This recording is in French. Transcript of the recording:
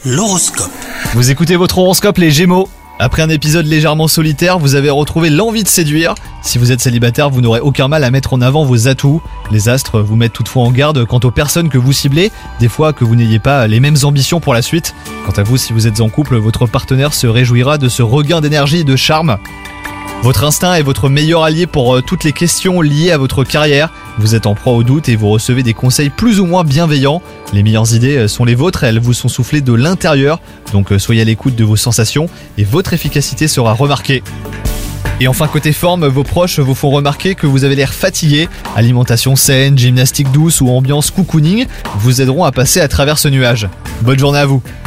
L'horoscope. Vous écoutez votre horoscope les Gémeaux. Après un épisode légèrement solitaire, vous avez retrouvé l'envie de séduire. Si vous êtes célibataire, vous n'aurez aucun mal à mettre en avant vos atouts. Les astres vous mettent toutefois en garde quant aux personnes que vous ciblez, des fois que vous n'ayez pas les mêmes ambitions pour la suite. Quant à vous, si vous êtes en couple, votre partenaire se réjouira de ce regain d'énergie et de charme. Votre instinct est votre meilleur allié pour toutes les questions liées à votre carrière. Vous êtes en proie au doute et vous recevez des conseils plus ou moins bienveillants. Les meilleures idées sont les vôtres, elles vous sont soufflées de l'intérieur. Donc soyez à l'écoute de vos sensations et votre efficacité sera remarquée. Et enfin côté forme, vos proches vous font remarquer que vous avez l'air fatigué. Alimentation saine, gymnastique douce ou ambiance cocooning vous aideront à passer à travers ce nuage. Bonne journée à vous.